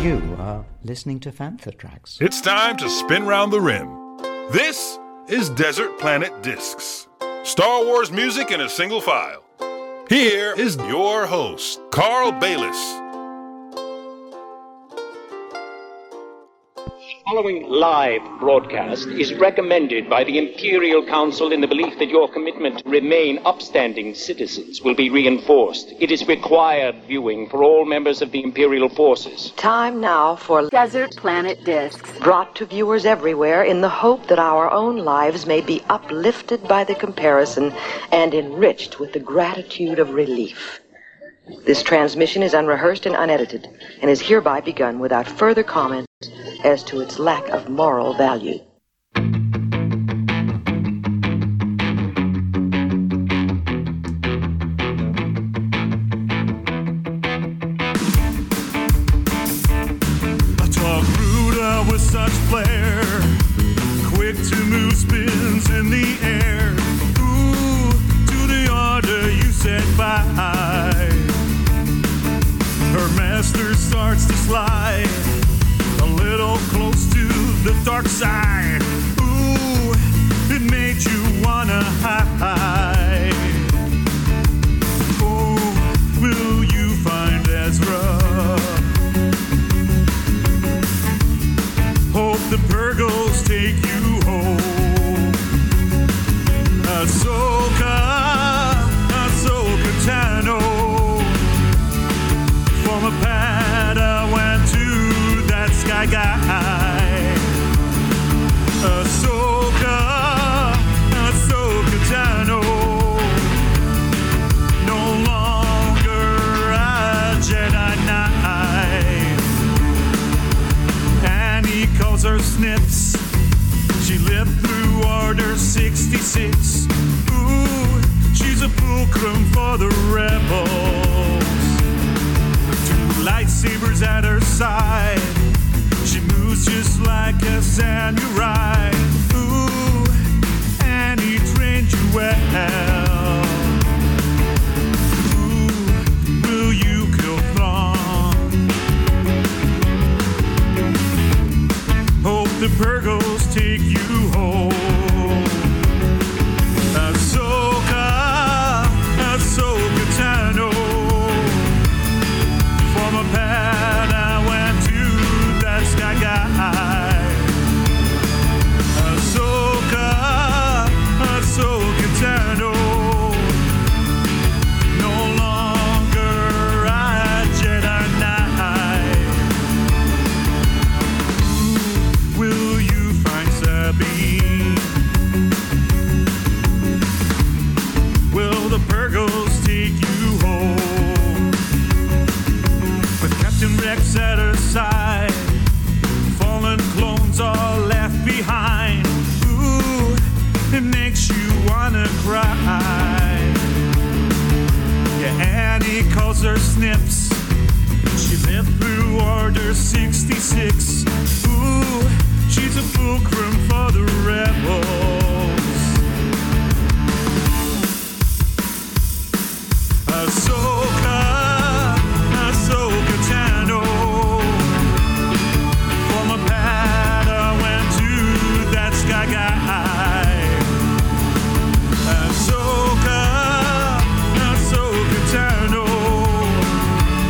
You are listening to Fantha Tracks. It's time to spin round the rim. This is Desert Planet Discs. Star Wars music in a single file. Here is your host, Carl Bayless. The following live broadcast is recommended by the Imperial Council in the belief that your commitment to remain upstanding citizens will be reinforced. It is required viewing for all members of the Imperial forces. Time now for Desert Planet Discs, brought to viewers everywhere in the hope that our own lives may be uplifted by the comparison and enriched with the gratitude of relief. This transmission is unrehearsed and unedited, and is hereby begun without further comment as to its lack of moral value. I talk Ruda with such flair, quick to move spins in the air. Ooh, to the order you set by. Her master starts to slide a little close to the dark side. Ooh, it made you wanna hide. Oh, will you find Ezra? Hope the Purgles take you home. Ahsoka Tano. From a Padawan to that sky guy. Ahsoka Tano. No longer a Jedi Knight. Annie calls her Snips. She lived through Order 66. Ooh, she's a fulcrum for the rebels. Lightsabers at her side. She moves just like a samurai. Ooh, Annie trained you well. Ooh, will you kill Thrawn? Hope the Purgles take you home. Ahsoka Tano. From a Padawan to that sky guy. Ahsoka Tano. No longer a Jedi Knight. Ooh, will you find Sabine? Will the Purgles take you home? With Captain Rex at her side, fallen clones are left behind. Ooh, it makes you wanna cry. Yeah, Annie calls her Snips. She lived through Order 66. Ooh, she's a fulcrum for the rebels. Ahsoka Tano. From a Padawan to that sky guy. Ahsoka Tano.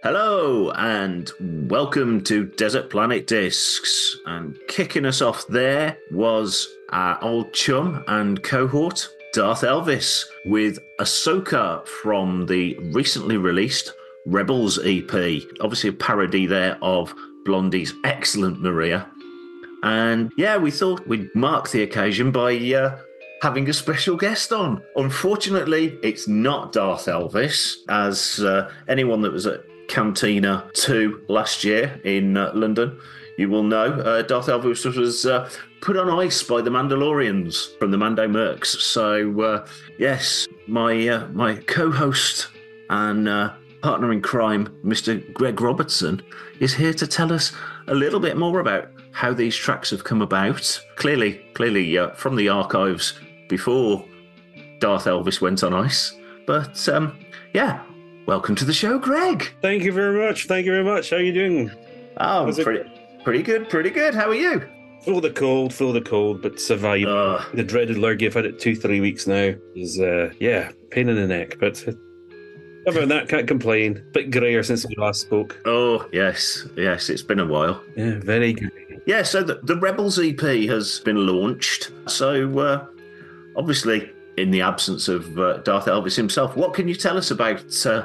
Hello and welcome to Desert Planet Discs. And kicking us off there was our old chum and cohort, Darth Elvis, with Ahsoka from the recently released Rebels EP. Obviously a parody there of Blondie's excellent Maria. And yeah, we thought we'd mark the occasion by having a special guest on. Unfortunately, it's not Darth Elvis, as anyone that was at Cantina 2 last year in London, you will know. Darth Elvis was put on ice by the Mandalorians from the Mando Mercs. So yes, my co-host and partner in crime, Mr. Greg Robertson, is here to tell us a little bit more about how these tracks have come about. Clearly from the archives before Darth Elvis went on ice. But yeah. Welcome to the show, Greg. Thank you very much. How are you doing? Oh, pretty good. How are you? Full of the cold, but surviving. The dreaded lurgy. I've had it 2-3 weeks now. Is pain in the neck. But other than that, can't complain. Bit greyer since we last spoke. Oh, yes, it's been a while. Yeah, very good. Yeah, so the Rebels EP has been launched. So obviously, in the absence of Darth Elvis himself, what can you tell us about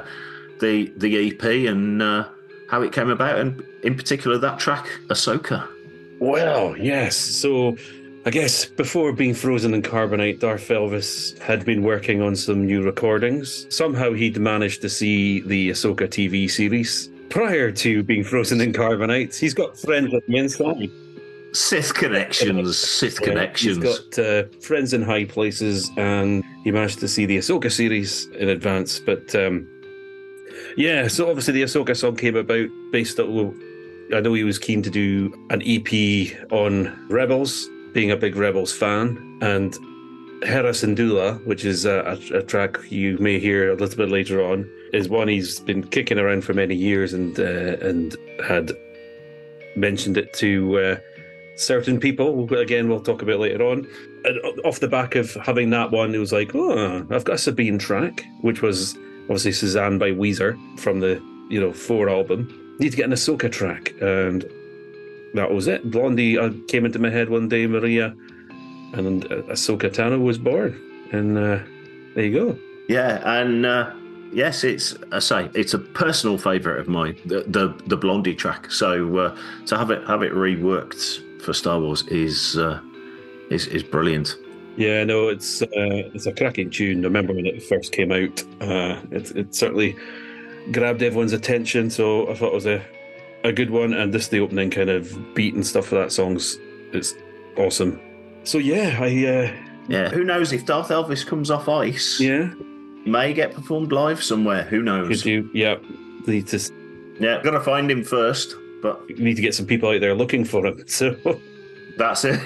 the EP and how it came about, and in particular that track, Ahsoka? Well, yes. So I guess before being frozen in carbonite, Darth Elvis had been working on some new recordings. Somehow he'd managed to see the Ahsoka TV series prior to being frozen in carbonite. He's got friends at the inside. Sith connections. He's got friends in high places, and he managed to see the Ahsoka series in advance. But so obviously the Ahsoka song came about based on, I know he was keen to do an EP on Rebels, being a big Rebels fan, and Hera Syndulla, which is a track you may hear a little bit later on, is one he's been kicking around for many years and had mentioned it to certain people. Again, we'll talk about later on. And off the back of having that one, it was like, I've got a Sabine track, which was obviously Suzanne by Weezer from the 4 album. Need to get an Ahsoka track, and that was it. Blondie came into my head one day, Maria, and then Ahsoka Tano was born, and there you go. Yeah, and yes, it's a personal favourite of mine, the Blondie track. So to have it reworked for Star Wars is brilliant. Yeah, no, it's a cracking tune. I remember when it first came out. It certainly grabbed everyone's attention, so I thought it was a good one. And just the opening kind of beat and stuff for that it's awesome. So yeah, who knows if Darth Elvis comes off ice? Yeah, may get performed live somewhere. Who knows? Could you? Yeah, need to. Yeah, got to find him first. But we need to get some people out there looking for him. So that's it.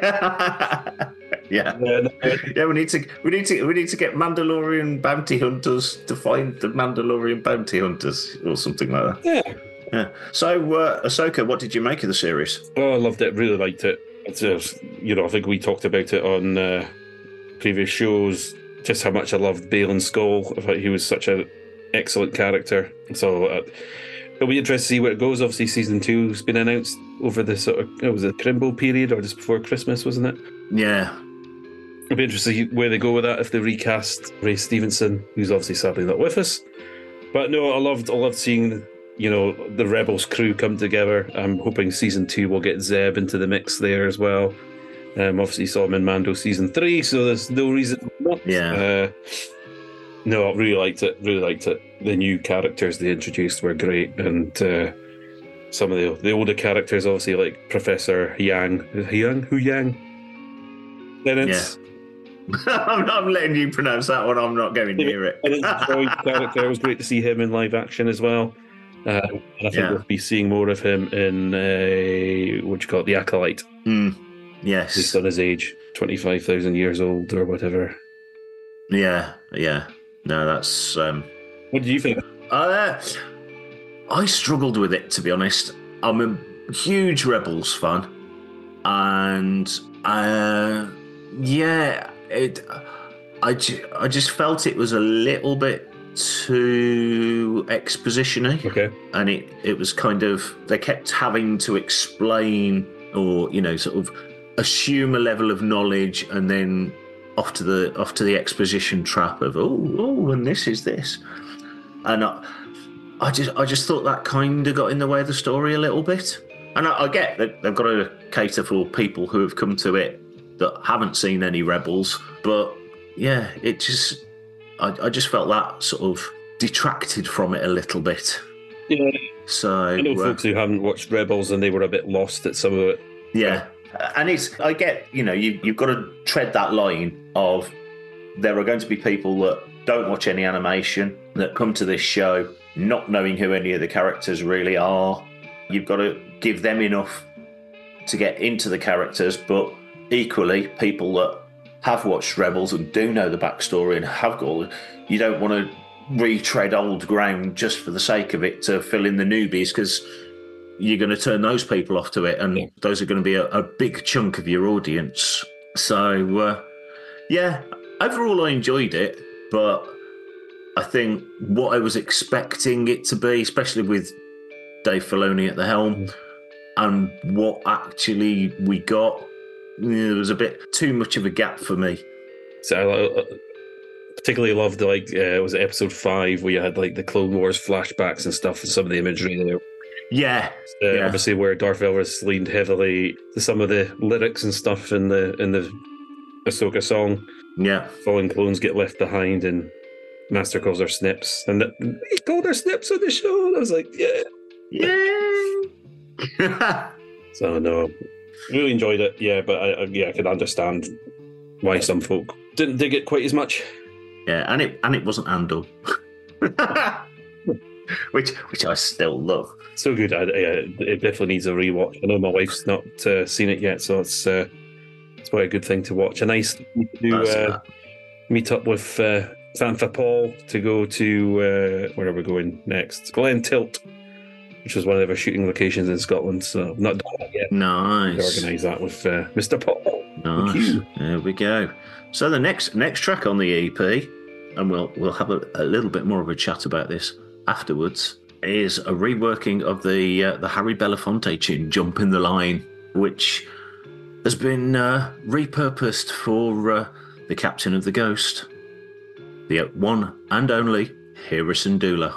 Yeah. We need to get Mandalorian bounty hunters to find the Mandalorian bounty hunters or something like that. Yeah. So Ahsoka, what did you make of the series? Oh, I loved it. Really liked it. It's I think we talked about it on previous shows. Just how much I loved Baylan Skoll. I thought he was such an excellent character. So. It'll be interesting to see where it goes. Obviously, season 2 has been announced over the sort of, it was a Crimbo period or just before Christmas, wasn't it? Yeah. It'll be interesting to see where they go with that, if they recast Ray Stevenson, who's obviously sadly not with us. But no, I loved seeing, the Rebels crew come together. I'm hoping season 2 will get Zeb into the mix there as well. Obviously saw him in Mando season 3, so there's no reason not. Yeah. No, I really liked it. The new characters they introduced were great, and some of the older characters, obviously, like Professor Huyang. Penance. Yeah. I'm letting you pronounce that one. I'm not going near it. Character, it was great to see him in live action as well. And I think we'll be seeing more of him in The Acolyte. Yes, based on his age, 25,000 years old or whatever. Yeah. No, that's. What did you think? I struggled with it, to be honest. I'm a huge Rebels fan, and I just felt it was a little bit too exposition-y. Okay. And it was kind of, they kept having to explain or, sort of assume a level of knowledge and then off to the exposition trap of, and this is this. And I just thought that kind of got in the way of the story a little bit. And I get that they've got to cater for people who have come to it that haven't seen any Rebels, but yeah, it just, I just felt that sort of detracted from it a little bit. Yeah. So I know folks who haven't watched Rebels and they were a bit lost at some of it. Yeah. And I get, you've got to tread that line of there are going to be people that don't watch any animation, that come to this show not knowing who any of the characters really are. You've got to give them enough to get into the characters, but equally, people that have watched Rebels and do know the backstory and have got, you don't want to retread old ground just for the sake of it to fill in the newbies, because you're going to turn those people off to it, and those are going to be a big chunk of your audience. So, overall I enjoyed it, but I think what I was expecting it to be, especially with Dave Filoni at the helm, and what actually we got, there was a bit too much of a gap for me. So I particularly loved, was it episode 5 where you had the Clone Wars flashbacks and stuff, and some of the imagery there. Yeah. Obviously, where Darth Elvis leaned heavily to some of the lyrics and stuff in the Ahsoka song. Yeah. Fallen clones get left behind, and Master calls her Snips, and he called her Snips on the show, and I was like, yeah. So no, really enjoyed it. Yeah, but I could understand why some folk didn't dig it quite as much. Yeah, and it wasn't Andor. which I still love. So good. It definitely needs a rewatch. I know my wife's not seen it yet, so it's quite a good thing to watch. A nice to meet up with Fantha Paul to go to where are we going next? Glen Tilt, which was one of our shooting locations in Scotland. So not done that yet. Nice. Organise that with Mr. Paul. Nice. There we go. So the next track on the EP, and we'll have a little bit more of a chat about this afterwards, is a reworking of the Harry Belafonte tune "Jump in the Line," which has been repurposed for the captain of the Ghost, the one and only Hera Syndulla.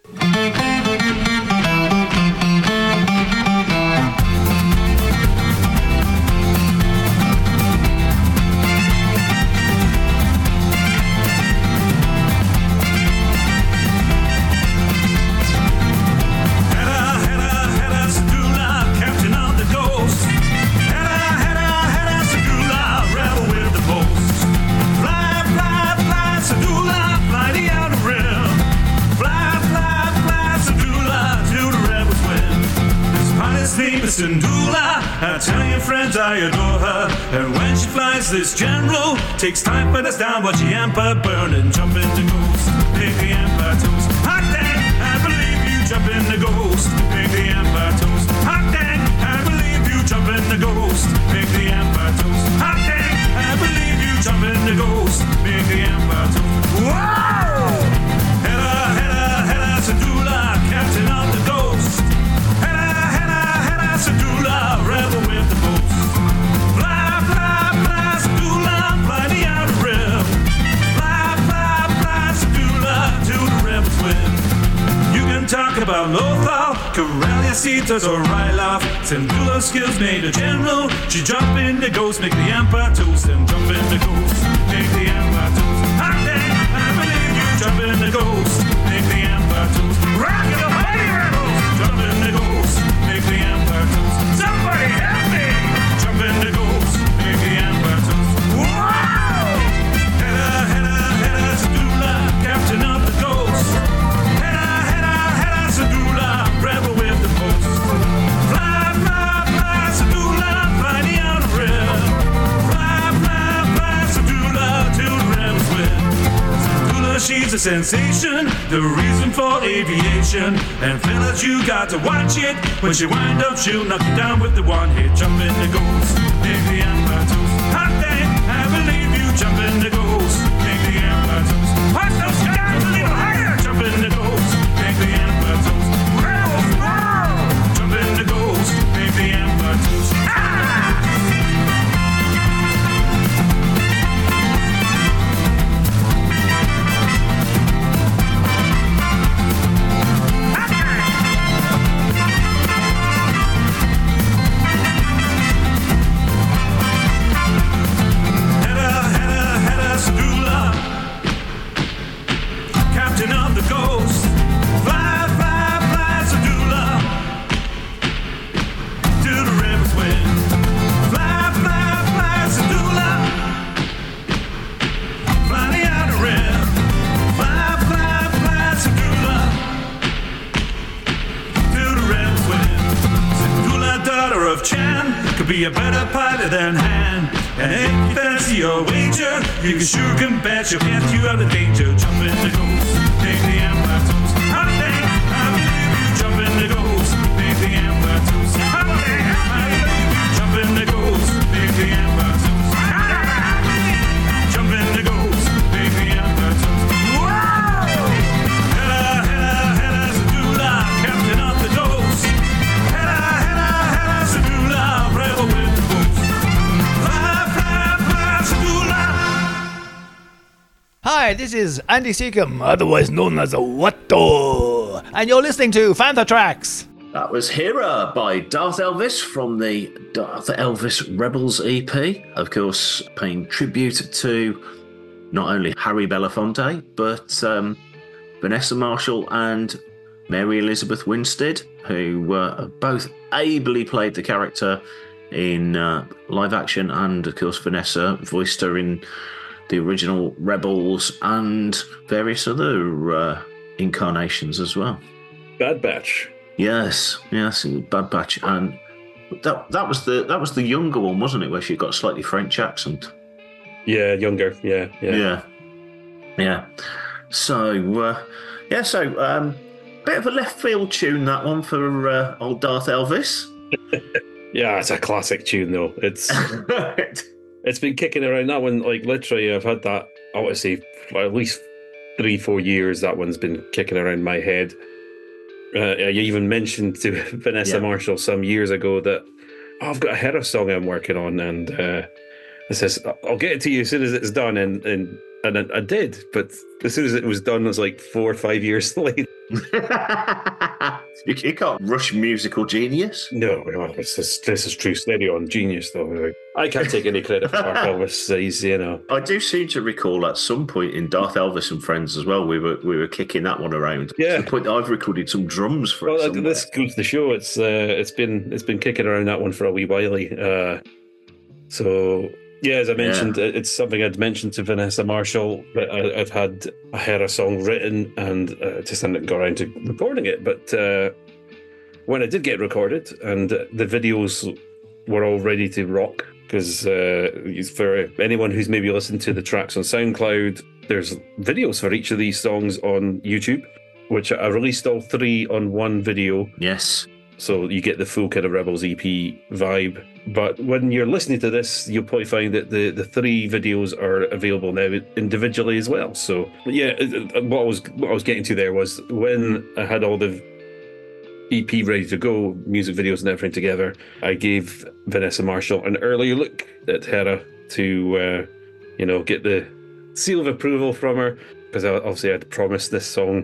Syndulla, I tell your friends I adore her. And when she flies, this general takes time but us down, watch the Empire burn and jump into ghost. Make the Empire toast. Hot dang, I believe you jump in the ghost. Make the Empire toast. Hot dang, I believe you jump in the ghost. Make the Empire toast. Hot dang, I believe you jump in the ghost. Make the Empire toast. Whoa! Hera Syndulla, captain of the Ghost. Syndulla, rebel with the boast. Fly, fly, fly, Syndulla, fly the outer rim. Fly, fly, fly, Syndulla, to the rebels win. You can talk about Lothal, Corellia, Cetus, or Ryloth. Syndulla's skills made a general. She jump in the ghost, make the Empire toast, and jump in the ghost, make the Empire toast. Hot dang, I believe you jump in the ghost, make the Empire toast. Rock your mighty rebels, jump in the ghost, make the Empire toast. Somebody help me! Jump in the ghost, make the Empire toast. Whoa! Hera Syndulla, captain of the Ghost. Hera Syndulla, rebel with the post. Fly, fly, fly, Syndulla, fly the outer rim. Fly, fly, fly, Syndulla, till the rebels win. Syndulla, she's a sensation, the reason for aviation. And fellas, you got to watch it. When she wind up, she'll knock you down with the one hit. Jump in the ghost, make the Empire toast. Hot dang, I believe you jump in the ghost, make the Empire toast. Watch those guys a little higher. a better party than hand. And if you fancy a wager, you sure can bet you'll get you out of danger. Jump in the ghost, take the Empire toast. I believe you jump in the ghost, take the Empire toast. I believe you jump in the ghost, take the Empire toast. Jump in the ghost, take the Empire toast. Whoa! Hella, Sadula, captain of the ghost. Hella, Sadula, rebel with the ghost. Fly, Sadula. Hi, this is Andy Seacombe, otherwise known as Watto, and you're listening to Fantha Tracks. That was Hera by Darth Elvis from the Darth Elvis Rebels EP. Of course, paying tribute to not only Harry Belafonte, but Vanessa Marshall and Mary Elizabeth Winstead, who both ably played the character in live action, and of course Vanessa voiced her in the original Rebels and various other incarnations as well. Bad Batch. Yes, Bad Batch, and that was the younger one, wasn't it? Where she got a slightly French accent. Yeah, younger. Yeah. So, bit of a left field tune, that one, for old Darth Elvis. Yeah, it's a classic tune though. It's been kicking around, that one. Like literally, I've had that. I want to say for at least 3-4 years. That one's been kicking around my head. You even mentioned to Vanessa Marshall some years ago that I've got a Hera song I'm working on, and I says I'll get it to you as soon as it's done, and I did, but as soon as it was done, it was like 4 or 5 years later. You can't rush musical genius. No, this is true. Steady on genius, though. I can't take any credit for Darth Elvis. He's, I do seem to recall at some point in Darth Elvis and Friends as well, we were kicking that one around. Yeah. To the point that I've recorded some drums for it. Well, this goes to show it's been kicking around that one for a wee while. So. Yeah, as I mentioned, it's something I'd mentioned to Vanessa Marshall, that I've had a Hera song written and just hadn't got around to recording it. But when I did get recorded and the videos were all ready to rock, because for anyone who's maybe listened to the tracks on SoundCloud, there's videos for each of these songs on YouTube, which I released all 3 on one video. Yes. So you get the full kind of Rebels EP vibe. But when you're listening to this, you'll probably find that the 3 videos are available now individually as well. So yeah, what I was getting to there was when I had all the EP ready to go, music videos and everything together, I gave Vanessa Marshall an early look at Hera to get the seal of approval from her, because obviously I'd promised this song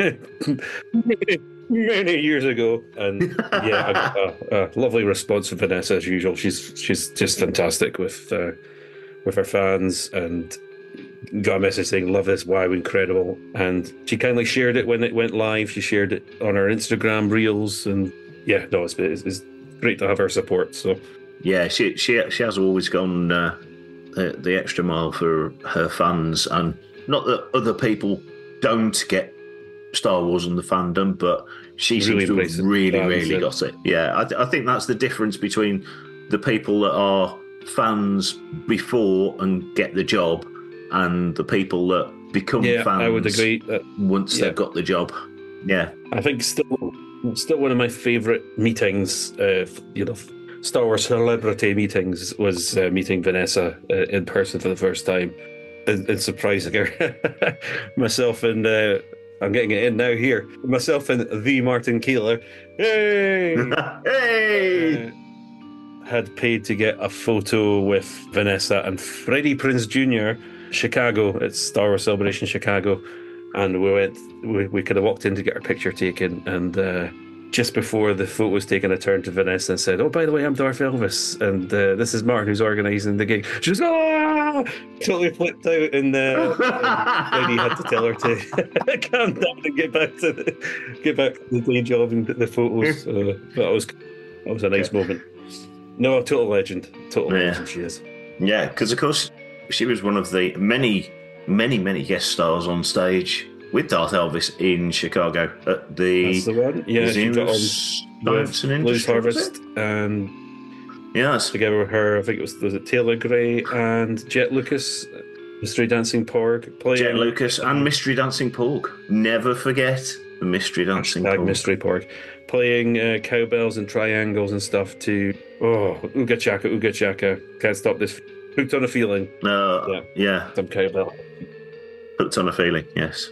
many years ago, and I got a lovely response from Vanessa as usual. She's just fantastic with her fans, and got a message saying love this, wow, incredible. And she kindly shared it when it went live. She shared it on her Instagram reels, and it's great to have her support. So yeah, she has always gone the extra mile for her fans, and not that other people don't get Star Wars and the fandom, but she seems to have really got it. Yeah, I think that's the difference between the people that are fans before and get the job, and the people that become fans. I would agree once they've got the job. Yeah, I think still one of my favourite meetings, Star Wars celebrity meetings, was meeting Vanessa in person for the first time and surprising her. Myself and I'm getting it in now here. Myself and the Martin Keeler, hey, hey, had paid to get a photo with Vanessa and Freddie Prinze Jr. Chicago. It's Star Wars Celebration Chicago, and we could have walked in to get our picture taken, and just before the photo was taken, I turned to Vanessa and said, "Oh, by the way, I'm Darth Elvis, and this is Martin who's organising the gig." She was totally flipped out, and Freddie had to tell her to calm down and get back to the day job and the photos. But that was a nice moment. No, a total legend. Legend she is. Yeah, because of course she was one of the many guest stars on stage with Darth Elvis in Chicago at the That's the one. Yeah, Museum she got of on Science and Blues Industry, Harvest, and Yes. together with her. I think was it Taylor Gray and Jet Lucas, Mystery Dancing Porg, playing Jet Lucas and Mystery Dancing Porg. Never forget the Mystery Dancing Porg. Mystery Porg, playing cowbells and triangles and stuff to Ooga Chaka. Can't stop this. Hooked on a feeling. Yeah. Some cowbell. Hooked on a feeling. Yes.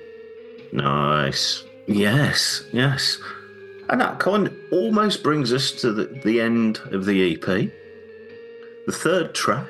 Nice. Yes. And that kind of almost brings us to the end of the EP. The third track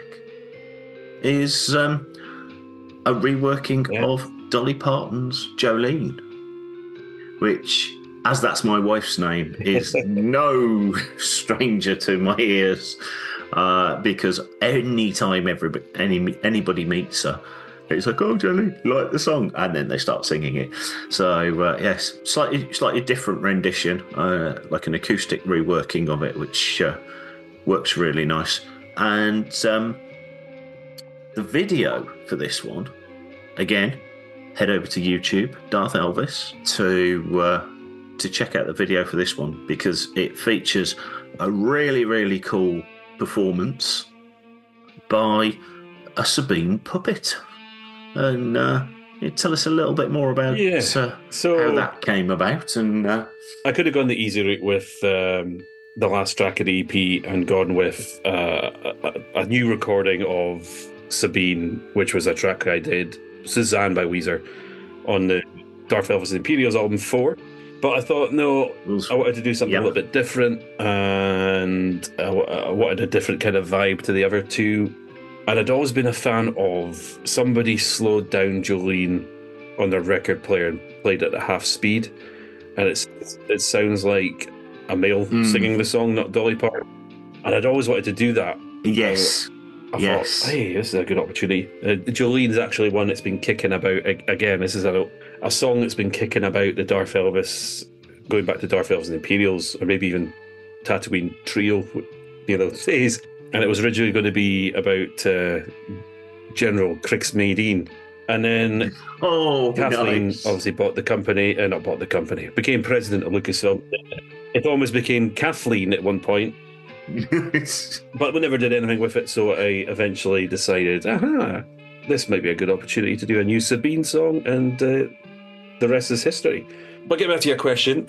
is a reworking of Dolly Parton's Jolene, which, as that's my wife's name, is no stranger to my ears, because any time anybody meets her, it's like, "Oh, Jolene, you like the song?" And then they start singing it. So, yes, slightly different rendition, like an acoustic reworking of it, which works really nice. And the video for this one, again, head over to YouTube, Darth Elvis, to check out the video for this one, because it features a really, really cool performance by a Sabine puppet. And you tell us a little bit more about how that came about. And I could have gone the easy route with the last track of the EP and gone with a new recording of Sabine, which was a track I did, Suzanne by Weezer, on the Darth Elvis and Imperials album 4. But I thought, no, I wanted to do something a little bit different, and I wanted a different kind of vibe to the other two. And I'd always been a fan of somebody slowed down Jolene on their record player and played it at half speed. And it sounds like a male singing the song, not Dolly Parton. And I'd always wanted to do that. Yes. I thought, hey, this is a good opportunity. Jolene's actually one that's been kicking about. Again, this is a song that's been kicking about the Darth Elvis, going back to Darth Elvis and Imperials, or maybe even Tatooine Trio, phase. And it was originally going to be about General Kriegsmarine. And then Kathleen obviously became president of Lucasfilm. It almost became Kathleen at one point. But we never did anything with it, so I eventually decided, this might be a good opportunity to do a new Sabine song, and the rest is history. But get back to your question.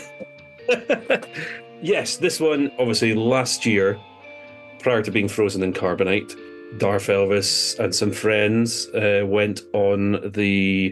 Yes, this one, obviously, last year, prior to being frozen in carbonite, Darth Elvis and some friends went on the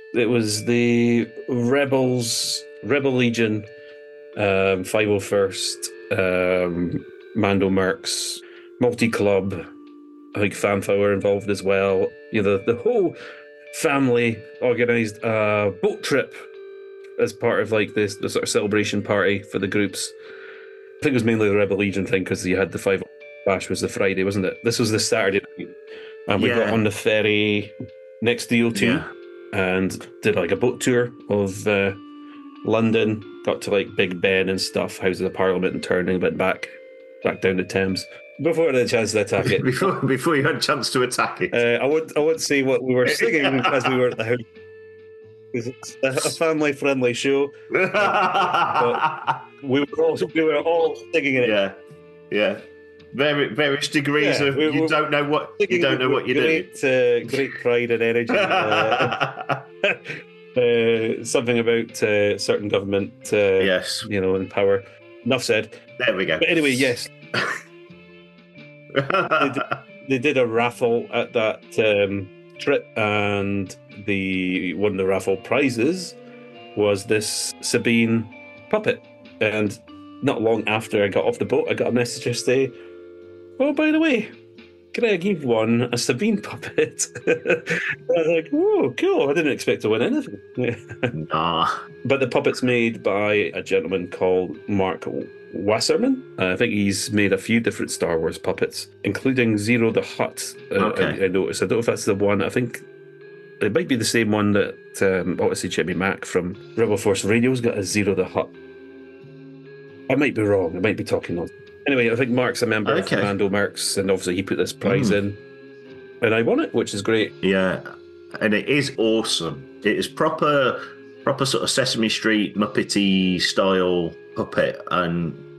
Rebel Legion, 501st, Mando Mercs, multi-club. I think Fanfa were involved as well. The whole family organised a boat trip as part of like the sort of celebration party for the groups. I think it was mainly the Rebel Legion thing, because you had the 5 Bash was the Friday, wasn't it? This was the Saturday night. And we got on the ferry next to O2 and did like a boat tour of London, got to like Big Ben and stuff, Houses of Parliament, and turned a bit back down the Thames. Before I had a chance to attack it. before you had a chance to attack it. I won't say what we were singing as we were at the house. It's a family-friendly show. But we were all singing it. Yeah. Various degrees of you don't know what you're doing. Great pride and energy. Something about certain government. Yes, in power. Enough said. There we go. But anyway, yes. They did a raffle at that trip, and one of the raffle prizes was this Sabine puppet. And not long after I got off the boat, I got a message to say, "Oh, by the way, Greg, you've won a Sabine puppet." I was like, "Oh, cool! I didn't expect to win anything." But the puppet's made by a gentleman called Mark Wasserman. I think he's made a few different Star Wars puppets, including Zero the Hutt. I noticed. I don't know if that's the one. I think it might be the same one that obviously Jimmy Mack from Rebel Force Radio's got, a Zero the Hutt. I might be wrong. I might be talking on. Anyway, I think Mark's a member of Mando Mercs, and obviously he put this prize in, and I won it, which is great. Yeah, and it is awesome. It is proper sort of Sesame Street Muppety style puppet, and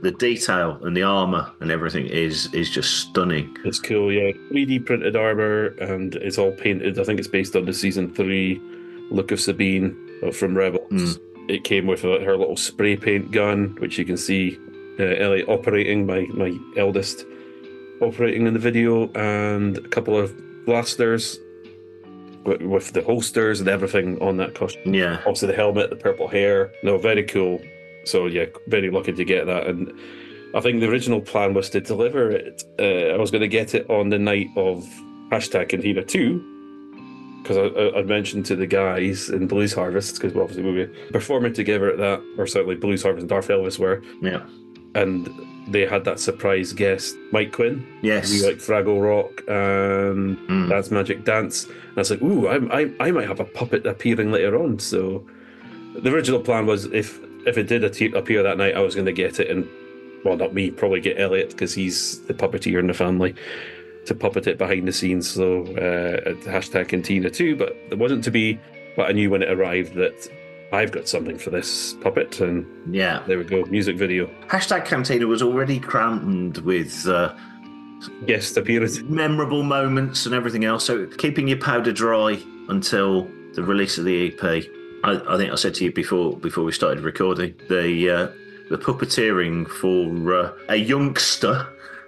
the detail and the armor and everything is just stunning. It's cool, yeah. 3D printed armor, and it's all painted. I think it's based on the season 3 look of Sabine from Rebels. It came with her little spray paint gun, which you can see Elliot operating, my eldest operating in the video, and a couple of blasters with the holsters and everything on that costume. Yeah. Also the helmet, the purple hair. No, very cool. So yeah, very lucky to get that. And I think the original plan was to deliver it. I was going to get it on the night of #Cantina 2, because I mentioned to the guys in Blues Harvest, because obviously we were performing together at that, or certainly Blues Harvest and Darth Elvis were. Yeah. And they had that surprise guest, Mike Quinn. Yes. We like Fraggle Rock and Dance Magic Dance. And I was like, ooh, I might have a puppet appearing later on. So the original plan was if it did appear that night, I was going to get it, and, well, not me, probably get Elliot, because he's the puppeteer in the family, to puppet it behind the scenes. So at #Cantina 2, but it wasn't to be. But I knew when it arrived that I've got something for this puppet, and yeah, there we go, music video. #Cantina was already crammed with guest appearances, memorable moments and everything else, so keeping your powder dry until the release of the EP. I think I said to you before we started recording, the puppeteering for a youngster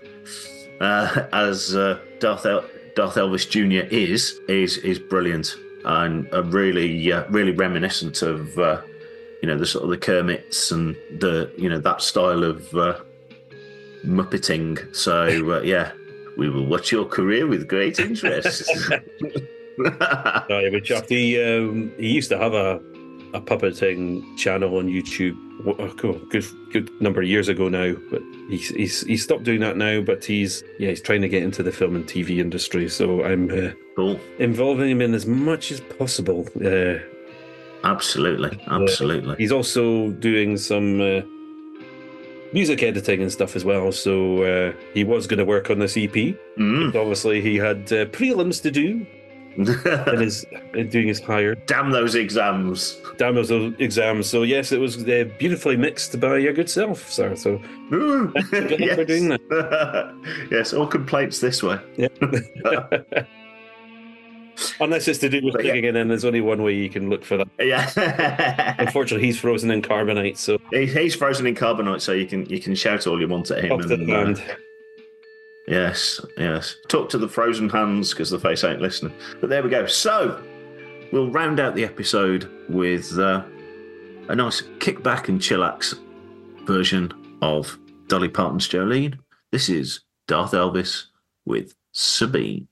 as Darth Elvis Jr. is brilliant, and really reminiscent of the sort of the Kermits and the that style of Muppeting. So yeah, we will watch your career with great interest. But Chuck, he used to have a puppeting channel on YouTube. Good number of years ago now, but he's stopped doing that now. But he's trying to get into the film and TV industry. So I'm cool. Involving him in as much as possible. Absolutely. He's also doing some music editing and stuff as well. So he was going to work on this EP. But obviously, he had prelims to do. in doing his hire. Damn those exams. So yes, it was beautifully mixed by your good self, sir. So good luck for doing that. Yes, all complaints this way. Yeah. Unless it's to do with digging in, and there's only one way you can look for that. Yeah. Unfortunately, he's frozen in carbonite, so he's frozen in carbonite, so you can shout all you want at him. Up to the hand. Yes. Talk to the frozen hands, because the face ain't listening. But there we go. So we'll round out the episode with a nice kickback and chillax version of Dolly Parton's Jolene. This is Darth Elvis with Sabine.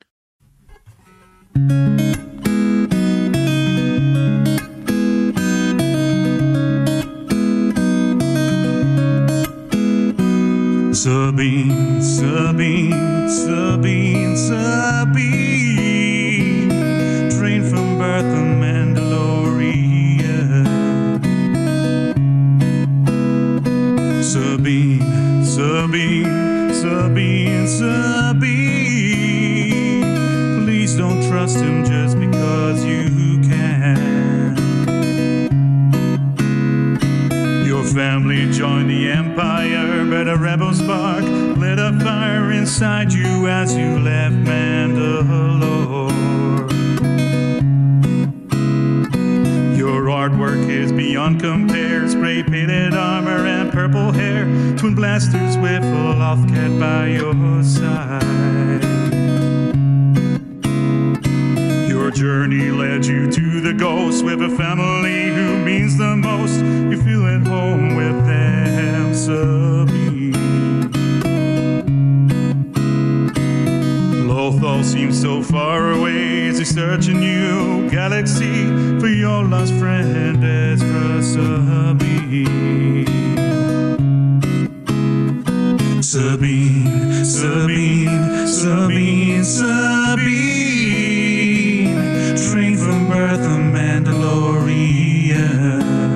Sabine, Sabine, Sabine, Sabine, trained from birth a Mandalorian. Sabine, Sabine, Sabine, Sabine, please don't trust him just because you can. Your family joined the Empire, but a rebel spark lit a fire inside you as you left Mandalore. Your artwork is beyond compare, spray painted armor and purple hair, twin blasters with a loth cat by your side. Your journey led you to the ghost with a family who means the most. You feel at home with them, Sabine. Lothal seems so far away as they search a new galaxy for your lost friend, Ezra Sabine. Sabine, Sabine, Sabine, Sabine, trained from birth a Mandalorian.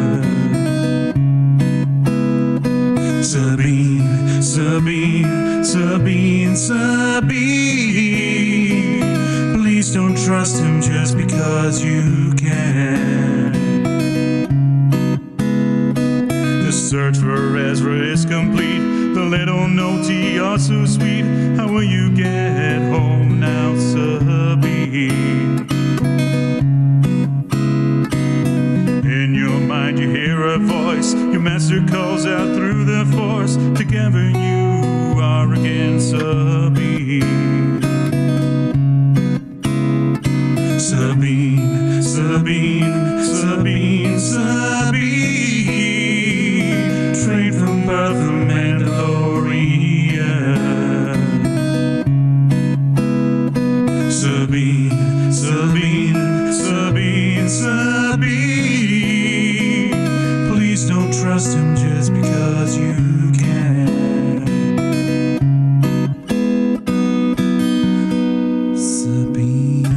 Sabine, Sabine, Sabine, Sabine, please don't trust him just because you can. The search for Ezra is complete. you're so sweet. How will you get home now, Sabine? In your mind you hear a voice. Your master calls out through the force. Together you are again, Sabine. Sabine, Sabine, Sabine, Sabine. Straight from birth of Mandalorian. Sabine, Sabine, Sabine, Sabine. Please don't trust him just because you can. Sabine.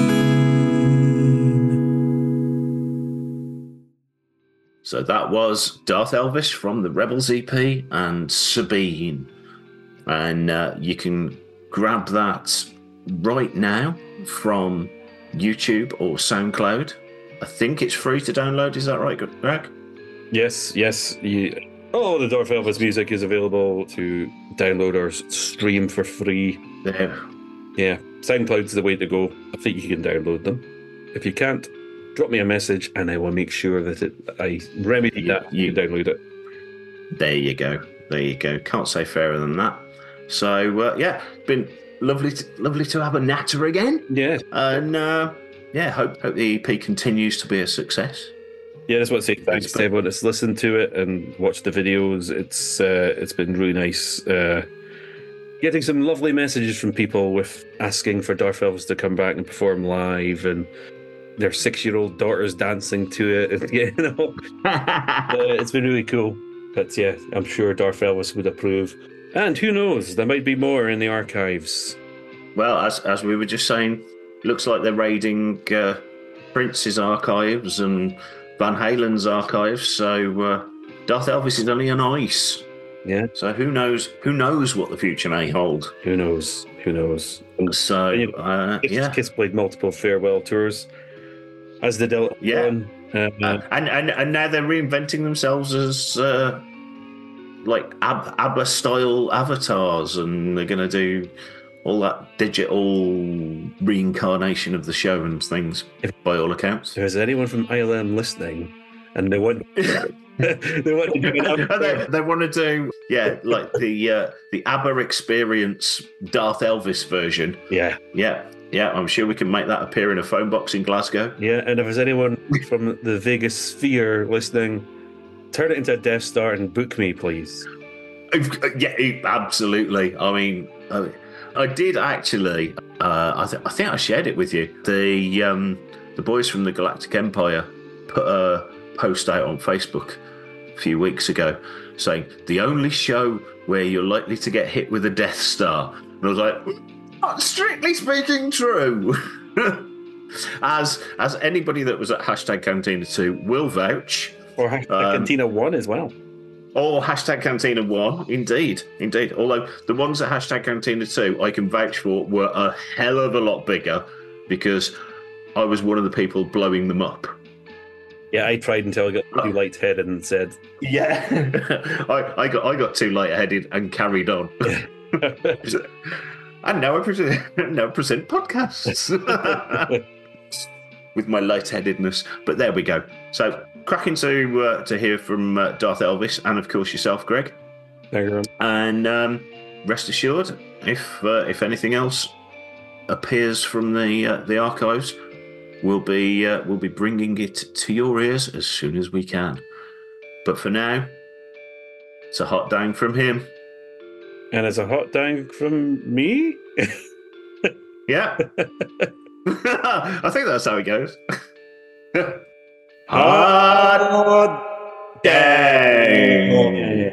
So that was Darth Elvis from the Rebels EP and Sabine. And you can grab that right now from YouTube or SoundCloud. I think it's free to download. Is that right, Greg? Yes. All the Darth Elvis music is available to download or stream for free. There. Yeah, SoundCloud's the way to go. I think you can download them. If you can't, drop me a message and I will make sure that I remedy that. You download it. There you go. Can't say fairer than that. So, been lovely to have a natter again. Yeah. And, hope the EP continues to be a success. Yeah, that's what I say. Thanks to everyone that's listened to it and watched the videos. It's been really nice getting some lovely messages from people with asking for Darth Elvis to come back and perform live, and their 6-year-old daughters dancing to it. It's been really cool. But yeah, I'm sure Darth Elvis would approve. And who knows, there might be more in the archives. Well, as we were just saying, looks like they're raiding Prince's archives and Van Halen's archives. So Darth Elvis is only on ice. Yeah. So who knows what the future may hold. Who knows? So Kiss played multiple farewell tours, as did Elton John. And now they're reinventing themselves as like ABBA style avatars, and they're going to do all that digital reincarnation of the show and things, by all accounts. If there's anyone from ILM listening and they want they want to do they want to do like the ABBA Experience Darth Elvis version. Yeah, I'm sure we can make that appear in a phone box in Glasgow. Yeah, and if there's anyone from the Vegas Sphere listening, turn it into a Death Star and book me, please. Yeah, absolutely. I mean, I did actually. I think I shared it with you. The boys from the Galactic Empire put a post out on Facebook a few weeks ago saying the only show where you're likely to get hit with a Death Star. And I was like, not strictly speaking true. as anybody that was at hashtag Cantina 2 will vouch. Or hashtag Cantina 1 as well. Or hashtag Cantina 1, indeed. Although the ones at hashtag Cantina 2 I can vouch for were a hell of a lot bigger because I was one of the people blowing them up. Yeah, I tried until I got too lightheaded and said... Yeah, I got too lightheaded and carried on. And now I present podcasts with my lightheadedness. But there we go. So cracking to hear from Darth Elvis and of course yourself, Greg. Thank you. And rest assured, if anything else appears from the archives, we'll be bringing it to your ears as soon as we can. But for now, it's a hot down from him. And it's a hot down from me? Yeah. I think that's how it goes. Hot down.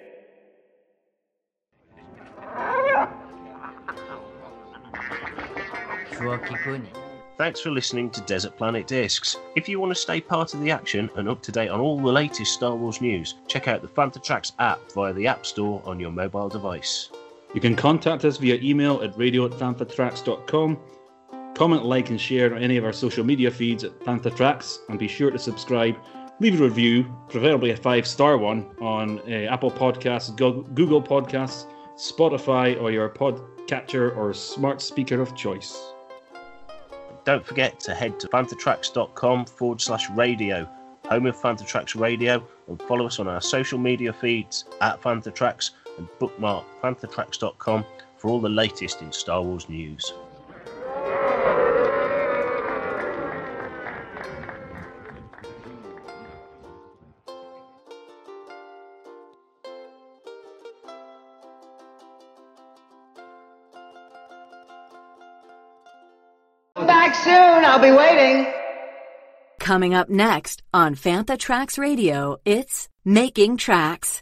Thanks for listening to Desert Planet Discs. If you want to stay part of the action and up to date on all the latest Star Wars news, check out the Fantha Tracks app via the App Store on your mobile device. You can contact us via email at radio@fanthatracks.com. Comment, like and share on any of our social media feeds at Fantha Tracks, and be sure to subscribe, leave a review, preferably a 5-star one, on Apple Podcasts, Google Podcasts, Spotify, or your podcatcher or smart speaker of choice. Don't forget to head to fanthatracks.com/radio, home of Fanthatracks Radio, and follow us on our social media feeds at Fanthatracks, and bookmark fanthatracks.com for all the latest in Star Wars news. Back soon, I'll be waiting. Coming up next on Fanthatracks Radio, it's Making Tracks.